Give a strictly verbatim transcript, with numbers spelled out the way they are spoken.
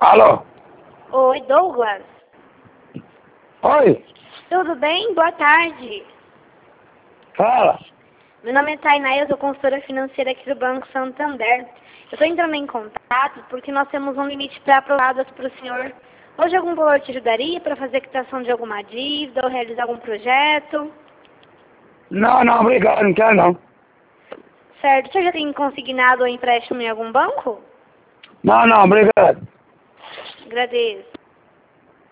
Alô? Oi, Douglas. Oi? Tudo bem? Boa tarde. Fala. Meu nome é Tainá e eu sou consultora financeira aqui do Banco Santander. Eu estou entrando em contato porque nós temos um limite pré-aprovadas para o senhor. Hoje algum valor te ajudaria para fazer a quitação de alguma dívida ou realizar algum projeto? Não, não, obrigado, não quero não. Certo. Você já tem consignado ou empréstimo em algum banco? Não, não, obrigado. Agradeço.